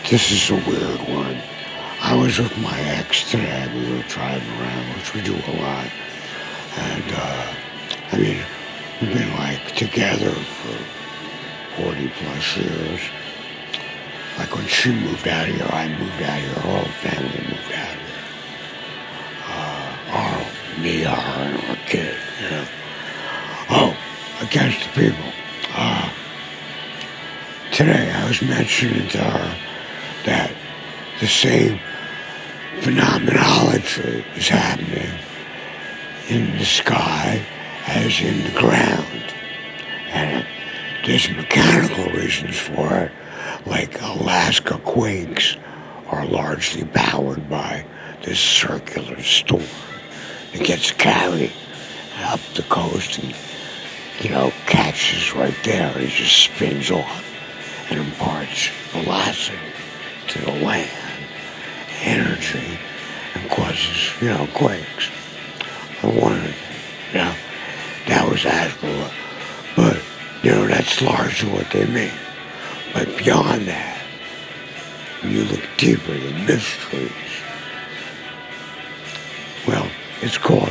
This is a weird one. I was with my ex today. We were driving around, which we do a lot. And, we've been together for 40 plus years. Like when she moved out here, I moved out here, our whole family moved out here. Me, her, and our kid, you know. Oh, against the people. Today I was mentioning to her that the same phenomenology is happening in the sky as in the ground. And there's mechanical reasons for it, like Alaska quakes are largely powered by this circular storm. It gets carried up the coast and, catches right there. It just spins off and imparts velocity to the land, energy, and causes, quakes. I wondered, that was Asperger. But, that's largely what they mean. But beyond that, when you look deeper, the mysteries, well, it's called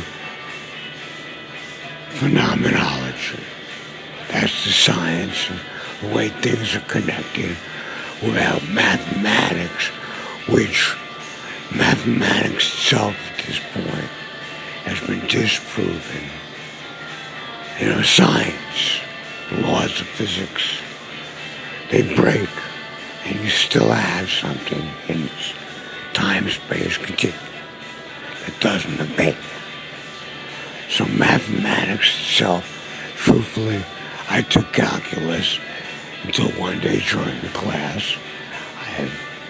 phenomenology. That's the science of the way things are connected without mathematics, which mathematics itself at this point has been disproven. Science, the laws of physics, they break, and you still have something in time-space continuum that doesn't abate. So mathematics itself, truthfully, I took calculus until one day during the class, I had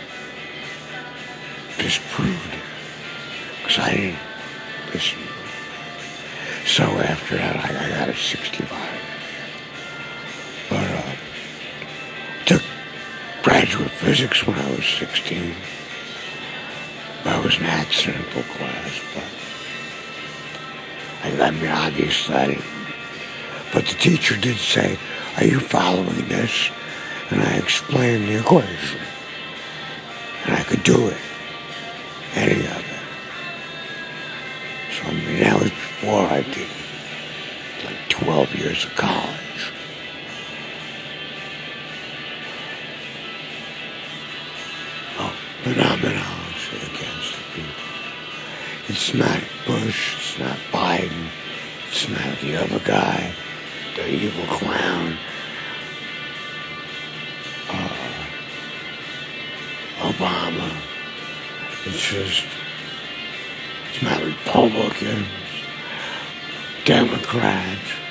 disproved it, because I didn't listen. So after that, I got a 65. But I took graduate physics when I was 16. That was an accidental class, but obviously I didn't. But the teacher did say, "Are you following this?" And I explained the equation. And I could do it. Any of it. So, that was before I did 12 years of college. Oh, phenomenology against the people. It's not Bush, it's not Biden, it's not the other guy, the evil clown, Obama. It's not Republicans, Democrats.